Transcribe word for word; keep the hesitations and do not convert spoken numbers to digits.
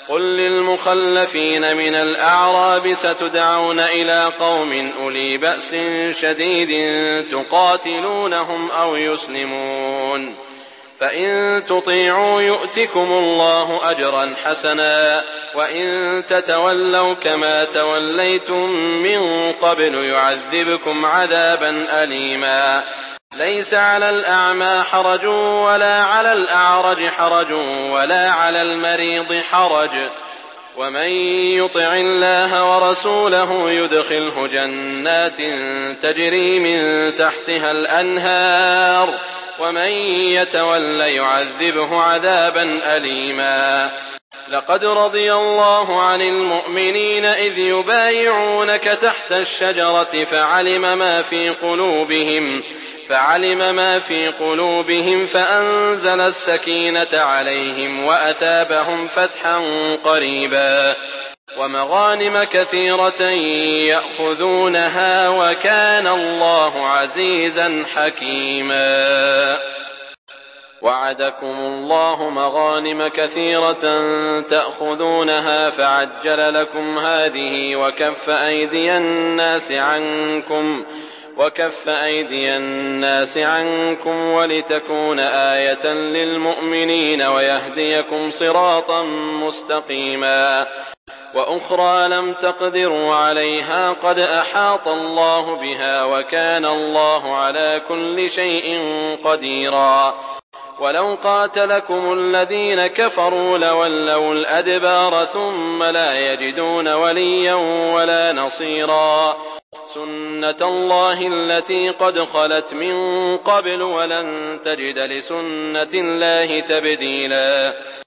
قل للمخلفين من الأعراب ستدعون إلى قوم أولي بأس شديد تقاتلونهم أو يسلمون، فإن تطيعوا يؤتكم الله أجرا حسنا، وإن تتولوا كما توليتم من قبل يعذبكم عذابا أليما. ليس على الأعمى حرج ولا على الأعرج حرج ولا على المريض حرج، ومن يطع الله ورسوله يدخله جنات تجري من تحتها الأنهار، ومن يتول يعذبه عذابا أليما. لقد رضي الله عن المؤمنين إذ يبايعونك تحت الشجرة فعلم ما في قلوبهم فعلم ما في قلوبهم فأنزل السكينة عليهم وأثابهم فتحا قريبا ومغانم كثيرة يأخذونها وكان الله عزيزا حكيما. وعدكم الله مغانم كثيرة تأخذونها فعجل لكم هذه وكف أيدي الناس عنكم وكف أيدي الناس عنكم ولتكون آية للمؤمنين ويهديكم صراطا مستقيما. وأخرى لم تقدروا عليها قد أحاط الله بها وكان الله على كل شيء قديرا. ولو قاتلكم الذين كفروا لولوا الأدبار ثم لا يجدون وليا ولا نصيرا. سنة الله التي قد خلت من قبل ولن تجد لسنة الله تبديلا.